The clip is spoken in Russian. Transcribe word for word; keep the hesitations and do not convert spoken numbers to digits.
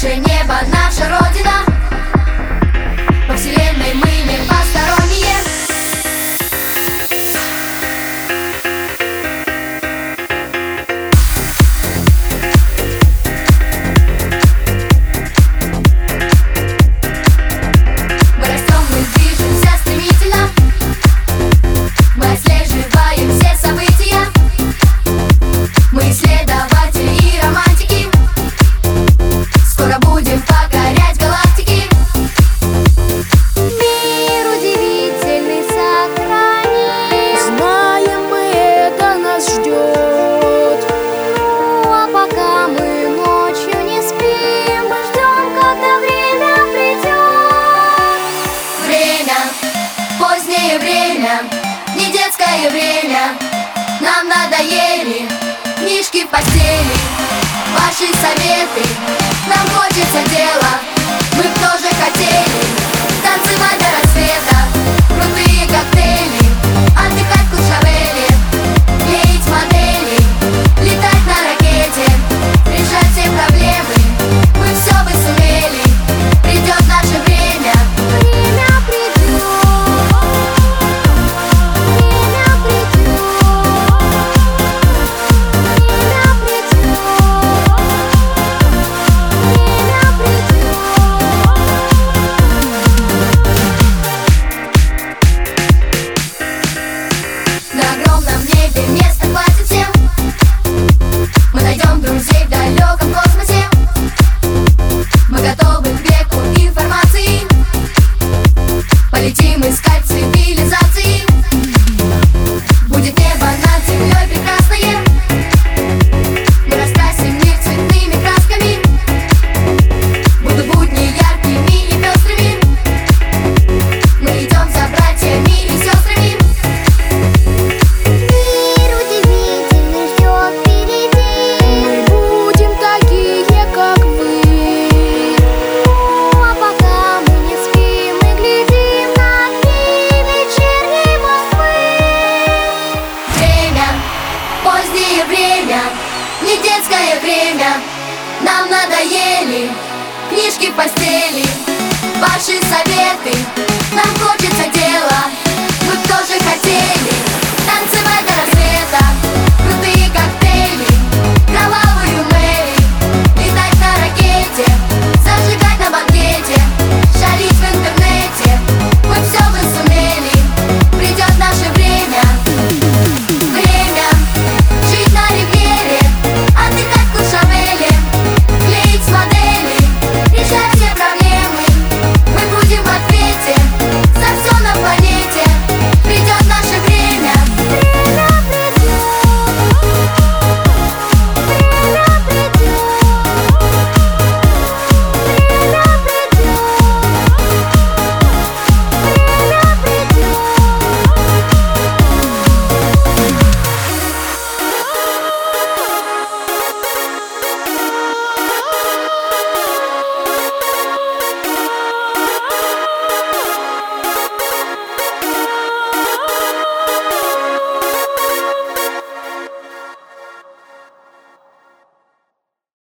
Наше небо, наша родина. Во вселенной мы не посторонние. Мы растем, мы движемся стремительно. Мы отслеживаем все события. Мы исследователи и романтики. Скоро будем покорять галактики. Мир удивительный сохраним. Знаем мы, это нас ждет. Ну, а пока мы ночью не спим, мы ждем, когда время придет. Время, позднее время, не детское время. Нам надоели книжки в постели, ваши советы. Нам хочется дела, мы б тоже хотели.